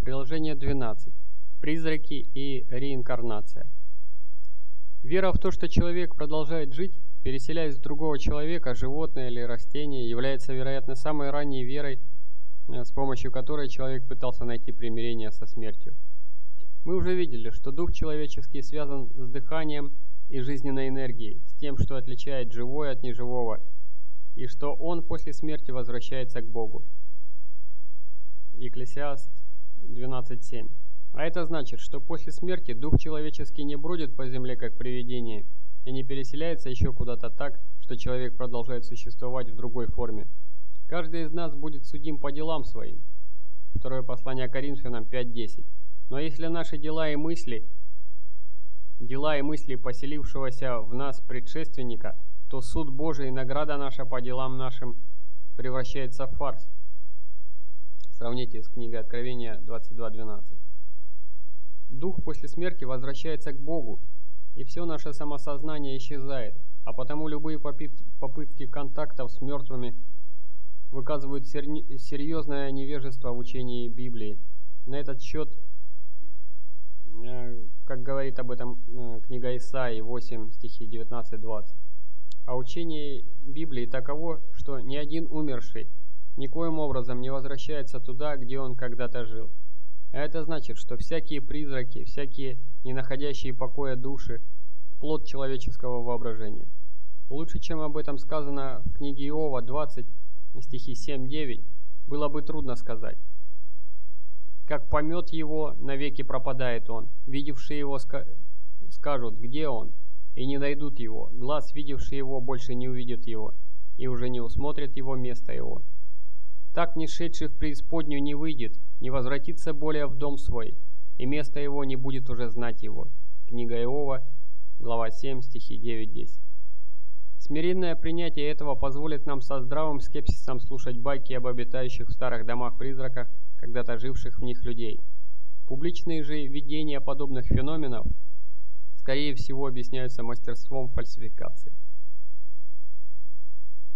Приложение 12. Призраки и реинкарнация. Вера в то, что человек продолжает жить, переселяясь в другого человека, животное или растение, является, вероятно, самой ранней верой, с помощью которой человек пытался найти примирение со смертью. Мы уже видели, что дух человеческий связан с дыханием и жизненной энергией, с тем, что отличает живое от неживого, и что он после смерти возвращается к Богу. Екклесиаст 12:7. А это значит, что после смерти дух человеческий не бродит по земле как привидение и не переселяется еще куда-то так, что человек продолжает существовать в другой форме. Каждый из нас будет судим по делам своим. Второе послание Коринфянам 5:10. Но если наши дела и мысли поселившегося в нас предшественника, то суд Божий и награда наша по делам нашим превращается в фарс. Сравните с книгой Откровения 22:12. Дух после смерти возвращается к Богу, и все наше самосознание исчезает, а потому любые попытки контактов с мертвыми выказывают серьезное невежество в учении Библии. На этот счет, как говорит об этом книга Исаии 8, стихи 19-20. А учение Библии таково, что ни один умерший никоим образом не возвращается туда, где он когда-то жил. А это значит, что всякие призраки, всякие не находящие покоя души – плод человеческого воображения. Лучше, чем об этом сказано в книге Иова 20, стихи 7-9, было бы трудно сказать. Как помет его, навеки пропадает он. Видевшие его скажут, где он, и не найдут его. Глаз, видевший его, больше не увидит его, и уже не усмотрит его место его. Так не шедший в преисподнюю не выйдет, не возвратится более в дом свой, и место его не будет уже знать его. Книга Иова, глава 7, стихи 9-10. Смиренное принятие этого позволит нам со здравым скепсисом слушать байки об обитающих в старых домах призраках, когда-то живших в них людей. Публичные же видения подобных феноменов, скорее всего, объясняются мастерством фальсификации.